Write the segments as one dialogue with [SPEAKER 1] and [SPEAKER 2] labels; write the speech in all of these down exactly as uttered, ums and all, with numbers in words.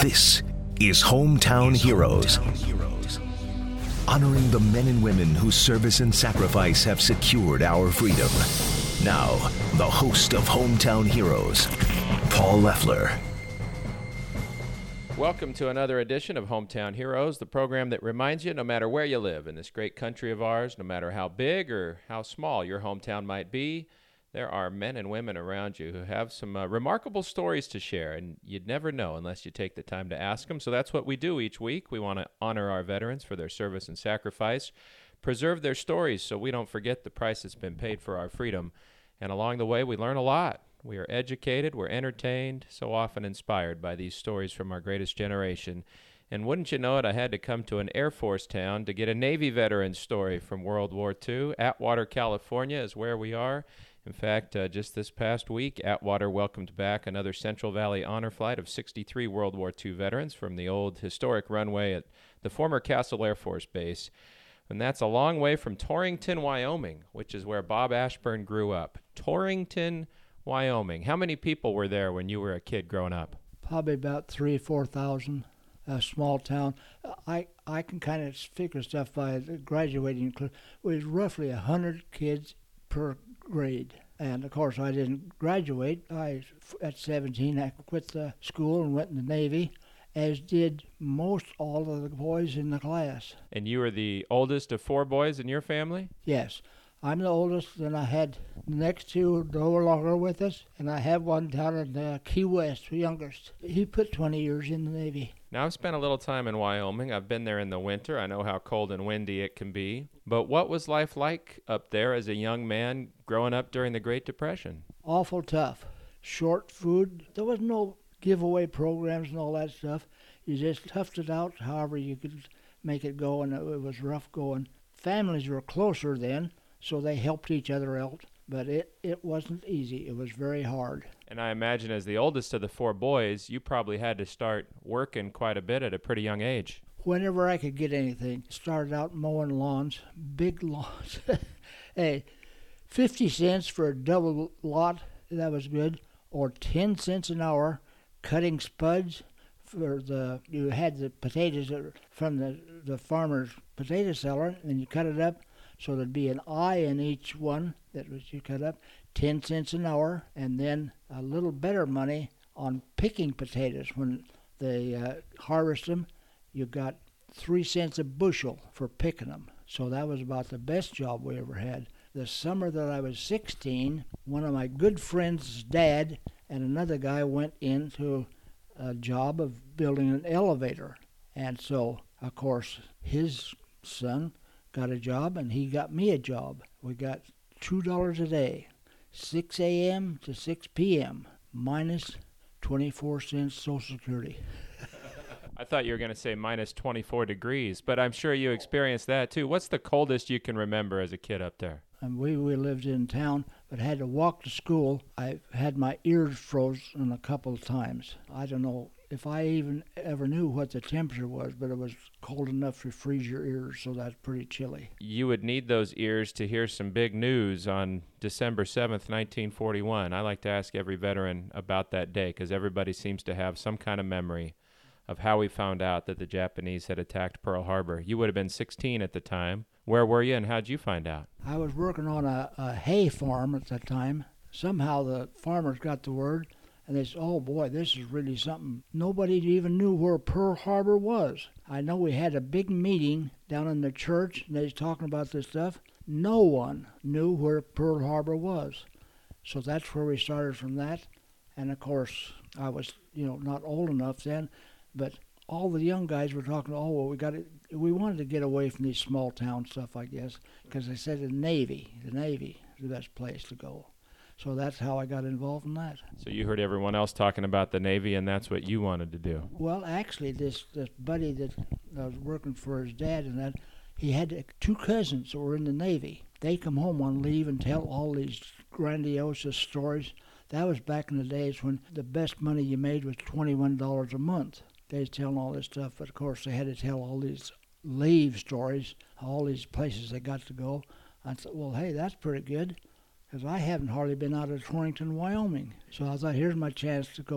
[SPEAKER 1] This is Hometown Heroes. Honoring the men and women whose service and sacrifice have secured our freedom. Now, the host of Hometown Heroes, Paul Leffler.
[SPEAKER 2] Welcome to another edition of Hometown Heroes, the program that reminds you no matter where you live in this great country of ours, no matter how big or how small your hometown might be, there are men and women around you who have some uh, remarkable stories to share, and you'd never know unless you take the time to ask them. So that's what we do each week. We want to honor our veterans for their service and sacrifice, preserve their stories so we don't forget the price that's been paid for our freedom. And along the way, we learn a lot. We are educated, we're entertained, so often inspired by these stories from our greatest generation. And wouldn't you know it, I had to come to an Air Force town to get a Navy veteran's story from World War Two. Atwater, California is where we are. In fact, uh, just this past week, Atwater welcomed back another Central Valley honor flight of sixty-three World War Two veterans from the old historic runway at the former Castle Air Force Base. And that's a long way from Torrington, Wyoming, which is where Bob Ashburn grew up. Torrington, Wyoming. How many people were there when you were a kid growing up?
[SPEAKER 3] Probably about three or four thousand. A small town. I I can kind of figure stuff by the graduating. It was roughly a hundred kids per grade, and of course I didn't graduate. I at seventeen I quit the school and went in the Navy, as did most all of the boys in the class.
[SPEAKER 2] And you were the oldest of four boys in your family?
[SPEAKER 3] Yes. I'm the oldest, and I had the next two no longer with us, and I have one down in uh, Key West, the youngest. He put twenty years in the Navy.
[SPEAKER 2] Now, I've spent a little time in Wyoming. I've been there in the winter. I know how cold and windy it can be. But what was life like up there as a young man growing up during the Great Depression?
[SPEAKER 3] Awful tough. Short food. There was no giveaway programs and all that stuff. You just toughed it out however you could make it go, and it was rough going. Families were closer then, so they helped each other out, but it, it wasn't easy. It was very hard.
[SPEAKER 2] And I imagine as the oldest of the four boys, you probably had to start working quite a bit at a pretty young age.
[SPEAKER 3] Whenever I could get anything, started out mowing lawns, big lawns. Hey, fifty cents for a double lot, that was good, or ten cents an hour cutting spuds for the, you had the potatoes from the, the farmer's potato cellar, and you cut it up. So there'd be an eye in each one that was you cut up, ten cents an hour, and then a little better money on picking potatoes. When they uh, harvest them, you got three cents a bushel for picking them. So that was about the best job we ever had. The summer that I was sixteen, one of my good friends' dad and another guy went into a job of building an elevator. And so, of course, his son got a job, and he got me a job. We got two dollars a day, six a.m. to six p.m., minus twenty-four cents Social Security.
[SPEAKER 2] I thought you were going to say minus twenty-four degrees, but I'm sure you experienced that too. What's the coldest you can remember as a kid up there?
[SPEAKER 3] And we, we lived in town, but had to walk to school. I had my ears frozen a couple of times. I don't know if I even ever knew what the temperature was, but it was cold enough to freeze your ears, so that's pretty chilly.
[SPEAKER 2] You would need those ears to hear some big news on December seventh, nineteen forty-one. I like to ask every veteran about that day because everybody seems to have some kind of memory of how we found out that the Japanese had attacked Pearl Harbor. You would have been sixteen at the time. Where were you, and how'd you find out?
[SPEAKER 3] I was working on a, a hay farm at that time. Somehow the farmers got the word, and they said, oh boy, this is really something. Nobody even knew where Pearl Harbor was. I know we had a big meeting down in the church, and they was talking about this stuff. No one knew where Pearl Harbor was. So that's where we started from that. And of course, I was, you know, not old enough then, but all the young guys were talking, oh, well, we got to, we wanted to get away from these small town stuff, I guess, because they said the Navy, the Navy is the best place to go. So that's how I got involved in that.
[SPEAKER 2] So you heard everyone else talking about the Navy, and that's what you wanted to do.
[SPEAKER 3] Well, actually, this, this buddy that was working for his dad and that, he had two cousins that were in the Navy. They come home on leave and tell all these grandiose stories. That was back in the days when the best money you made was twenty-one dollars a month. They was telling all this stuff, but of course they had to tell all these leave stories, all these places they got to go. I thought, well, hey, that's pretty good, because I haven't hardly been out of Torrington, Wyoming. So I thought, here's my chance to go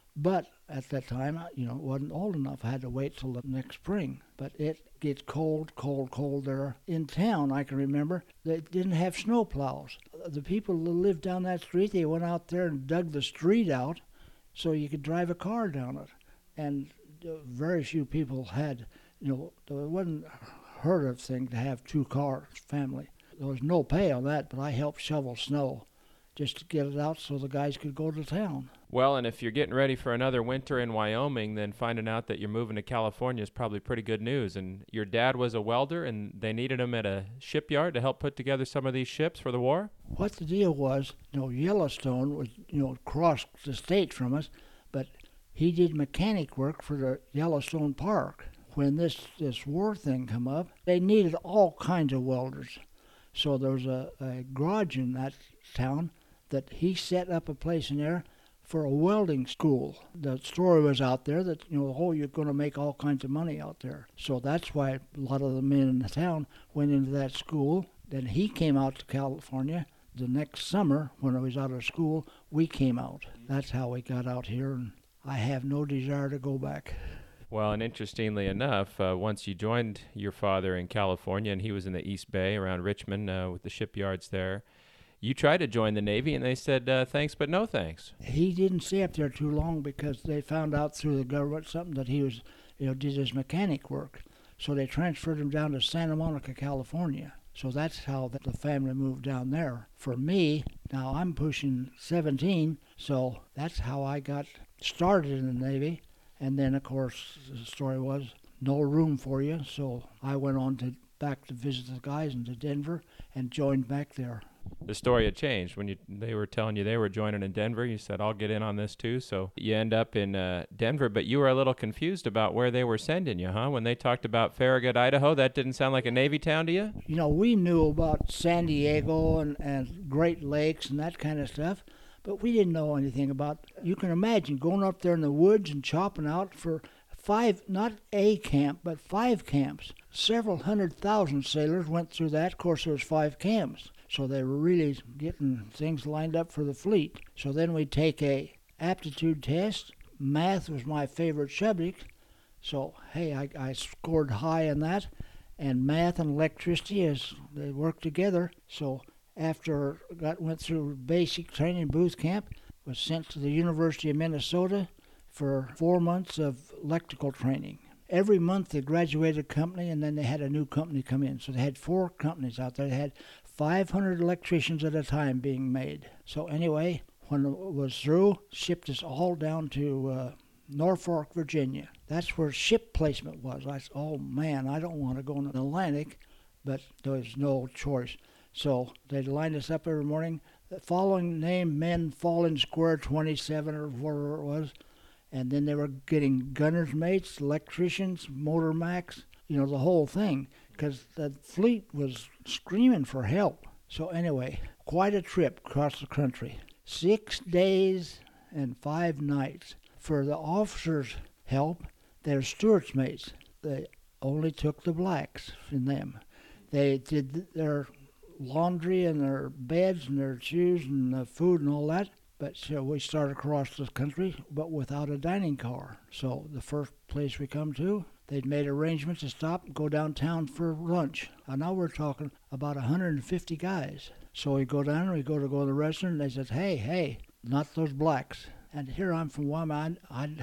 [SPEAKER 3] But at that time, I, you know, wasn't old enough. I had to wait till the next spring. But it gets cold, cold, cold there. In town, I can remember, they didn't have snow plows. The people who lived down that street, they went out there and dug the street out so you could drive a car down it. And uh, very few people had, you know, it wasn't a heard of thing to have two cars, family. There was no pay on that, but I helped shovel snow just to get it out so the guys could go to town.
[SPEAKER 2] Well, and if you're getting ready for another winter in Wyoming, then finding out that you're moving to California is probably pretty good news. And your dad was a welder, and they needed him at a shipyard to help put together some of these ships for the war?
[SPEAKER 3] What the deal was, you know, Yellowstone was, you know, across the state from us, but he did mechanic work for the Yellowstone Park. When this, this war thing come up, they needed all kinds of welders. So there was a, a garage in that town that he set up a place in there for a welding school. The story was out there that, you know, oh, you're going to make all kinds of money out there. So that's why a lot of the men in the town went into that school. Then he came out to California. The next summer, when I was out of school, we came out. That's how we got out here, and I have no desire to go back.
[SPEAKER 2] Well, and interestingly enough, uh, once you joined your father in California, and he was in the East Bay around Richmond uh, with the shipyards there, you tried to join the Navy, and they said, uh, thanks, but no thanks.
[SPEAKER 3] He didn't stay up there too long because they found out through the government something that he was, you know, did his mechanic work. So they transferred him down to Santa Monica, California. So that's how the family moved down there. For me, now I'm pushing seventeen, so that's how I got started in the Navy. And then, of course, the story was no room for you, so I went on to back to visit the guys into Denver and joined back there.
[SPEAKER 2] The story had changed when you they were telling you they were joining in Denver. You said, I'll get in on this too. So you end up in uh, Denver, but you were a little confused about where they were sending you, huh? When they talked about Farragut, Idaho, that didn't sound like a Navy town to you?
[SPEAKER 3] You know, we knew about San Diego and, and Great Lakes and that kind of stuff, but we didn't know anything about, you can imagine going up there in the woods and chopping out for five, not a camp, but five camps. Several hundred thousand sailors went through that. Of course, there was five camps. So they were really getting things lined up for the fleet. So then we'd take a aptitude test. Math was my favorite subject. So, hey, I, I scored high in that. And math and electricity, as they worked together. So after got went through basic training boot camp, was sent to the University of Minnesota for four months of electrical training. Every month they graduated a company, and then they had a new company come in. So they had four companies out there. They had five hundred electricians at a time being made. So anyway, when it was through, shipped us all down to uh, Norfolk, Virginia. That's where ship placement was. I said, oh man, I don't want to go in the Atlantic, but there was no choice. So they'd line us up every morning. The following name, men fall in square twenty-seven or whatever it was. And then they were getting gunner's mates, electricians, motor mechs, you know, the whole thing, because the fleet was screaming for help. So anyway, quite a trip across the country. Six days and five nights. For the officers' help, they're stewards' mates. They only took the blacks in them. They did their laundry and their beds and their shoes and the food and all that. But so we started across the country, but without a dining car. So the first place we come to, they'd made arrangements to stop and go downtown for lunch. And now we're talking about one hundred fifty guys. So we go down and we go to go to the restaurant, and they said, hey, hey, not those blacks. And here I'm from Wyoming. I, I,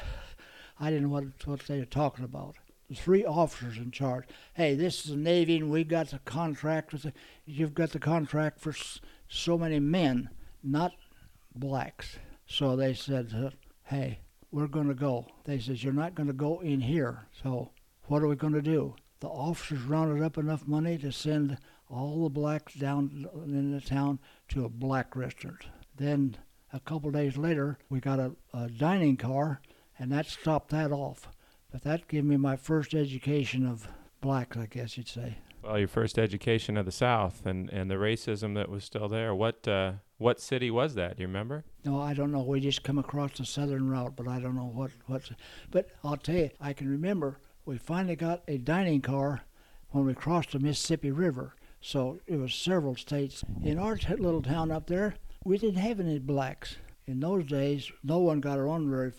[SPEAKER 3] I didn't know what, what they were talking about. The three officers in charge. Hey, this is the Navy, and we got the contract with the, you've got the contract for so many men, not blacks. So they said, uh, hey, we're going to go. They said, you're not going to go in here. So what are we going to do? The officers rounded up enough money to send all the blacks down in the town to a black restaurant. Then a couple days later, we got a, a dining car, and that stopped that off. But that gave me my first education of blacks, I guess you'd say.
[SPEAKER 2] Well, your first education of the South and, and the racism that was still there. What uh, what city was that? Do you remember?
[SPEAKER 3] No, I don't know. We just come across the southern route, but I don't know what what's. But I'll tell you, I can remember we finally got a dining car when we crossed the Mississippi River. So it was several states. In our t- little town up there, we didn't have any blacks. In those days, no one got around very far.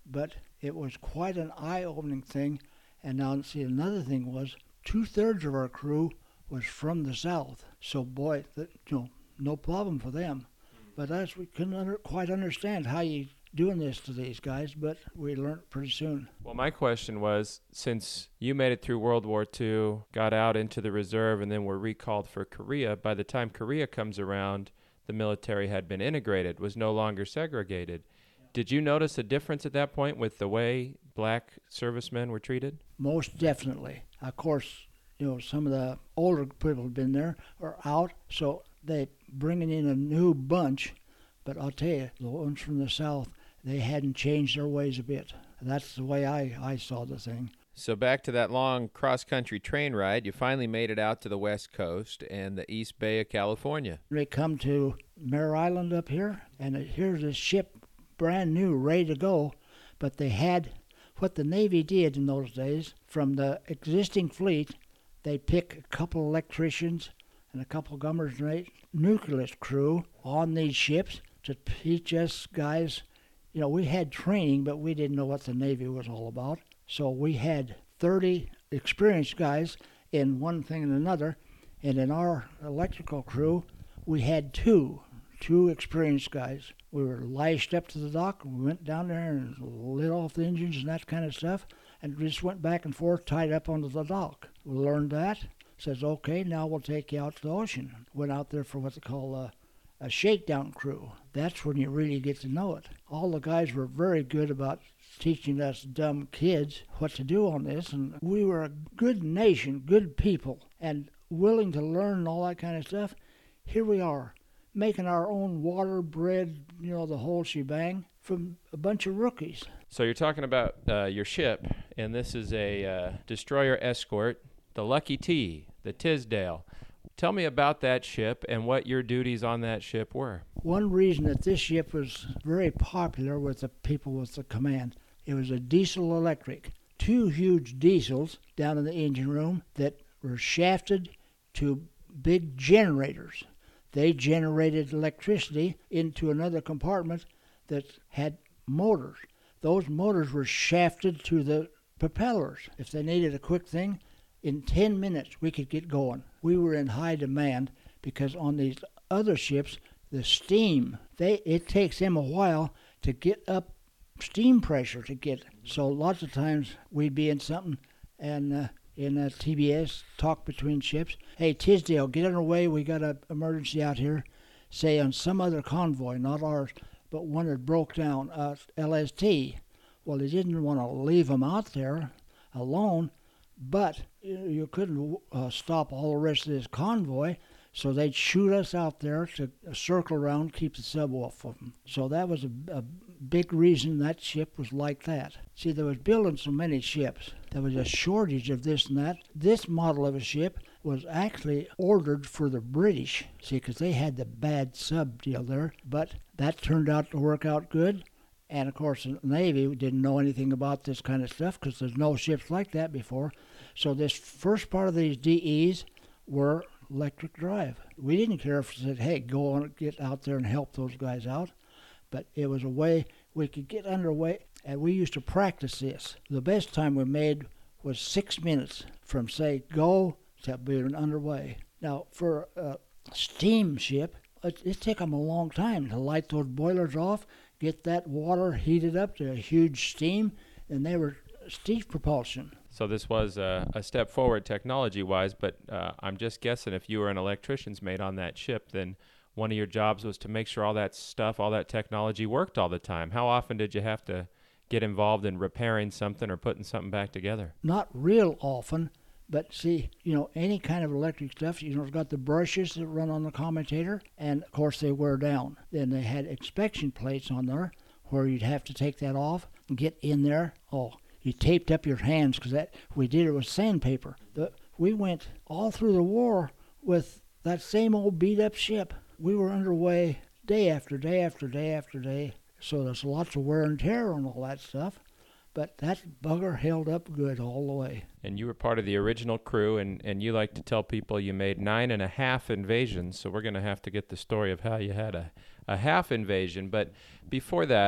[SPEAKER 3] but it was quite an eye-opening thing. And now, see, another thing was two-thirds of our crew was from the South. So, boy, that, you know, no problem for them. But us, we couldn't under, quite understand how you doing this to these guys, but we learned pretty soon.
[SPEAKER 2] Well, my question was, since you made it through World War Two, got out into the reserve, and then were recalled for Korea, by the time Korea comes around, the military had been integrated, was no longer segregated. Did you notice a difference at that point with the way black servicemen were treated?
[SPEAKER 3] Most definitely. Of course, you know, some of the older people have been there or out, so they bringing in a new bunch. But I'll tell you, the ones from the South, they hadn't changed their ways a bit. That's the way I, I saw the thing.
[SPEAKER 2] So back to that long cross-country train ride, you finally made it out to the West Coast and the East Bay of California.
[SPEAKER 3] They come to Mare Island up here, and here's this ship, brand new, ready to go. But they had, what the Navy did in those days, from the existing fleet, they pick a couple electricians and a couple gummers and nucleus crew on these ships to teach us guys. You know, we had training, but we didn't know what the Navy was all about. So we had thirty experienced guys in one thing and another, and in our electrical crew, we had two, two experienced guys. We were lashed up to the dock, and we went down there and lit off the engines and that kind of stuff, and just went back and forth, tied up onto the dock. We learned that. Says, okay, now we'll take you out to the ocean. Went out there for what they call a, a shakedown crew. That's when you really get to know it. All the guys were very good about teaching us dumb kids what to do on this, and we were a good nation, good people, and willing to learn and all that kind of stuff. Here we are, making our own water, bread, you know, the whole shebang from a bunch of rookies.
[SPEAKER 2] So you're talking about uh, your ship, and this is a uh, destroyer escort, the Lucky T, the Tisdale. Tell me about that ship and what your duties on that ship were.
[SPEAKER 3] One reason that this ship was very popular with the people with the command, it was a diesel electric. Two huge diesels down in the engine room that were shafted to big generators. They generated electricity into another compartment that had motors. Those motors were shafted to the propellers. If they needed a quick thing, in ten minutes we could get going. We were in high demand because on these other ships, the steam, they it takes them a while to get up steam pressure to get. So lots of times we'd be in something and uh, in a T B S, talk between ships. Hey, Tisdale, get underway. We got an emergency out here. Say on some other convoy, not ours, but one that broke down, uh, L S T. Well, they didn't want to leave them out there alone, but you couldn't uh, stop all the rest of this convoy, so they'd shoot us out there to circle around, keep the sub off of them. So that was a, a big reason that ship was like that. See, they was building so many ships. There was a shortage of this and that. This model of a ship was actually ordered for the British, see, because they had the bad sub deal there, but that turned out to work out good. And, of course, the Navy didn't know anything about this kind of stuff because there's no ships like that before. So this first part of these D Es were electric drive. We didn't care if it said, hey, go on, get out there and help those guys out. But it was a way we could get underway, and we used to practice this. The best time we made was six minutes from, say, go to being underway. Now, for a steamship, it, it took them a long time to light those boilers off, get that water heated up to a huge steam, and they were steam propulsion.
[SPEAKER 2] So this was a, a step forward technology-wise, but uh, I'm just guessing if you were an electrician's mate on that ship, then one of your jobs was to make sure all that stuff, all that technology worked all the time. How often did you have to get involved in repairing something or putting something back together?
[SPEAKER 3] Not real often, but see, you know, any kind of electric stuff, you know, it's got the brushes that run on the commutator, and of course they wear down. Then they had inspection plates on there where you'd have to take that off and get in there. Oh, you taped up your hands because that we did it with sandpaper. But we went all through the war with that same old beat-up ship. We were underway day after day after day after day, so there's lots of wear and tear on all that stuff. But that bugger held up good all the way.
[SPEAKER 2] And you were part of the original crew, and, and you like to tell people you made nine and a half invasions, so we're going to have to get the story of how you had a, a half invasion. But before that,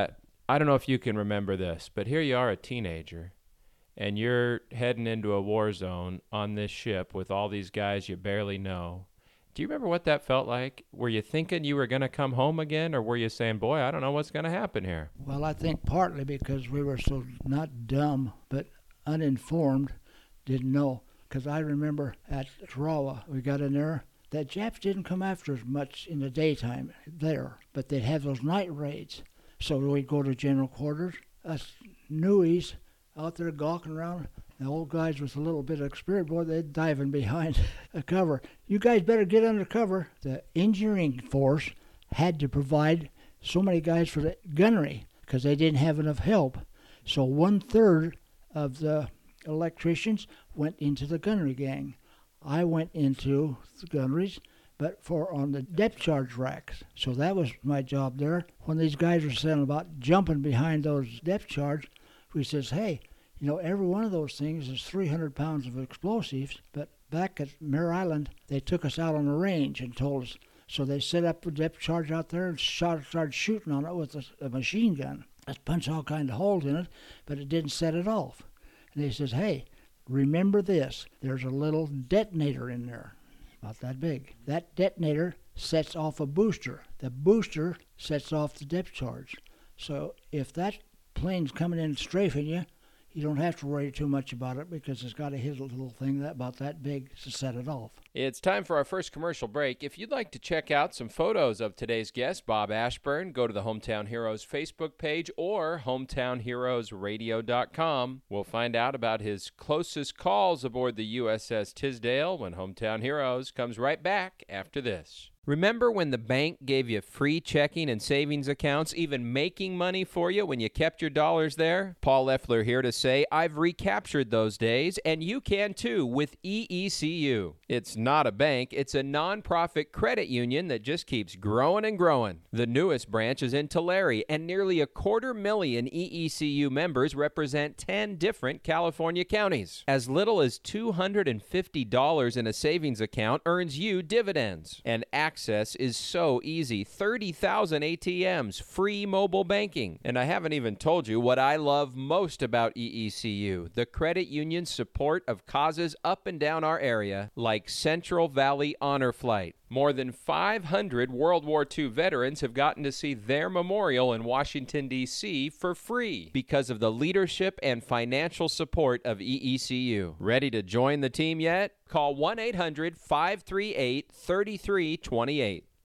[SPEAKER 2] I don't know if you can remember this, but here you are, a teenager, and you're heading into a war zone on this ship with all these guys you barely know. Do you remember what that felt like? Were you thinking you were going to come home again, or were you saying, boy, I don't know what's going to happen here?
[SPEAKER 3] Well, I think partly because we were so not dumb, but uninformed, didn't know. Because I remember at Tarawa, we got in there, that Japs didn't come after us much in the daytime there, but they'd have those night raids. So we'd go to general quarters, us newies out there gawking around. The old guys with a little bit of experience, boy, they'd dive in behind a cover. You guys better get under cover. The engineering force had to provide so many guys for the gunnery because they didn't have enough help. So one-third of the electricians went into the gunnery gang. I went into the gunneries, but for on the depth charge racks. So that was my job there. When these guys were saying about jumping behind those depth charge, we says, hey, you know, every one of those things is three hundred pounds of explosives, but back at Mare Island, they took us out on the range and told us. So they set up a depth charge out there and shot, started shooting on it with a, a machine gun. Let's punch all kind of holes in it, but it didn't set it off. And he says, hey, remember this, there's a little detonator in there, about that big. That detonator sets off a booster. The booster sets off the depth charge. So if that plane's coming in strafing you, you don't have to worry too much about it because it's got to hit a little thing that about that big to set it off.
[SPEAKER 2] It's time for our first commercial break. If you'd like to check out some photos of today's guest, Bob Ashburn, go to the Hometown Heroes Facebook page or hometown heroes radio dot com. We'll find out about his closest calls aboard the U S S Tisdale when Hometown Heroes comes right back after this. Remember when the bank gave you free checking and savings accounts, even making money for you when you kept your dollars there? Paul Leffler here to say I've recaptured those days, and you can too with E E C U. It's not a bank, it's a nonprofit credit union that just keeps growing and growing. The newest branch is in Tulare, and nearly a quarter million E E C U members represent ten different California counties. As little as two hundred fifty dollars in a savings account earns you dividends. And access is so easy. thirty thousand A T Ms, free mobile banking. And I haven't even told you what I love most about E E C U, the credit union's support of causes up and down our area, like Central Valley Honor Flight. More than five hundred World War Two veterans have gotten to see their memorial in Washington, D C for free because of the leadership and financial support of E E C U. Ready to join the team yet? Call one eight hundred five three eight three three two eight.